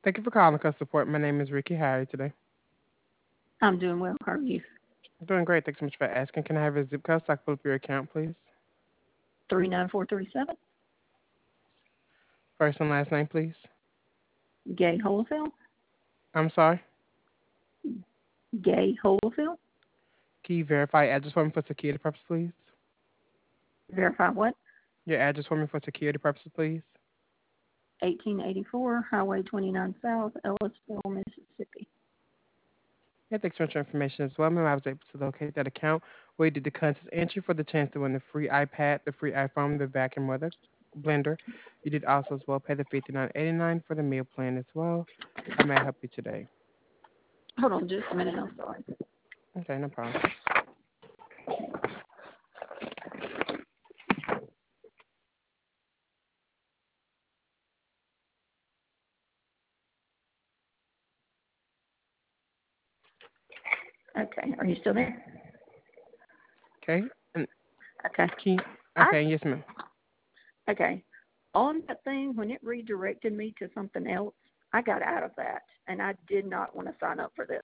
Thank you for calling Customer Support. My name is Ricky. How are you today? I'm doing well. How are you? I'm doing great. Thanks so much for asking. Can I have your zip code so I can pull up your account, please? 39437. First and last name, please. Gay Holyfield. I'm sorry. Gay Holyfield. Can you verify your address for me for security purposes, please? Verify what? Your address for me for security purposes, please. 1884 Highway 29 South, Ellisville, Mississippi. Yeah, thanks so much for information as well. Remember, I was able to locate that account where you did the contest entry for the chance to win the free iPad, the free iPhone, the vacuum or the blender. You did also as well pay the $59.89 for the meal plan as well. How may I help you today? Hold on just a minute. I'm sorry. Okay, no problem. Okay. Are you still there? Okay, and Okay. key. I Okay, yes, ma'am. okay. On that thing, when it redirected me to something else, I got out of that, and I did not want to sign up for this.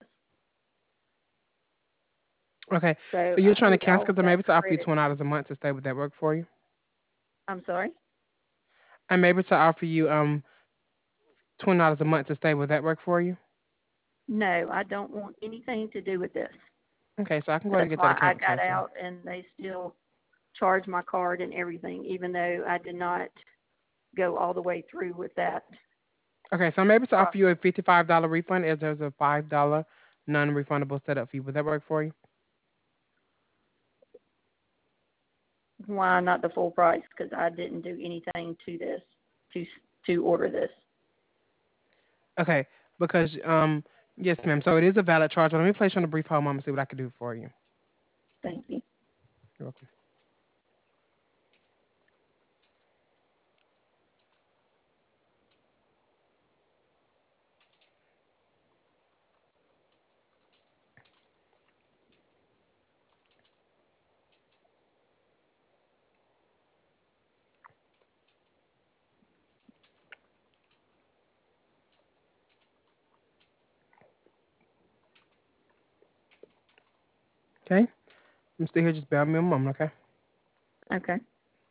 Okay, So so you're I trying to took cancel all because of I'm that able to offer you credit. $20 a month to stay. Would that work for you? I'm sorry. I'm able to offer you $20 a month to stay. Would that work for you? No, I don't want anything to do with this. Okay, so I can go ahead and That's get that why I account got canceled. out, and they still charge my card and everything, even though I did not go all the way through with that Okay, so I'm able to offer you process. a $55 refund as there's a $5 non-refundable setup fee. Would that work for you? Why not the full price? Because I didn't do anything to this to to order this. Okay, because yes, ma'am. So it is a valid charge. But let me place you on a brief hold, mom, and see what I can do for you. Thank you. You're welcome. Okay, I'm still here. Just bear with me a moment, okay? Okay.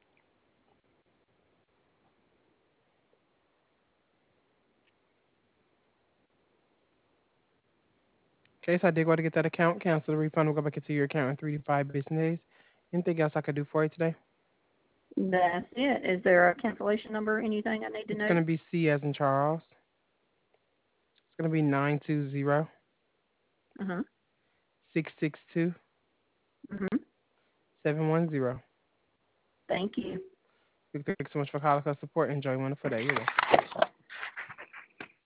Okay, so I did go to get that account canceled. The refund will go back into your account in 3 to 5 business days. Anything else I could do for you today? That's it. Is there a cancellation number? Anything I need to It's know? going to be C as in Charles. It's going to be 920 Uh-huh. 662 Mhm. 710. Thank you. Thanks so much for calling us support. Enjoy one wonderful day. You're welcome.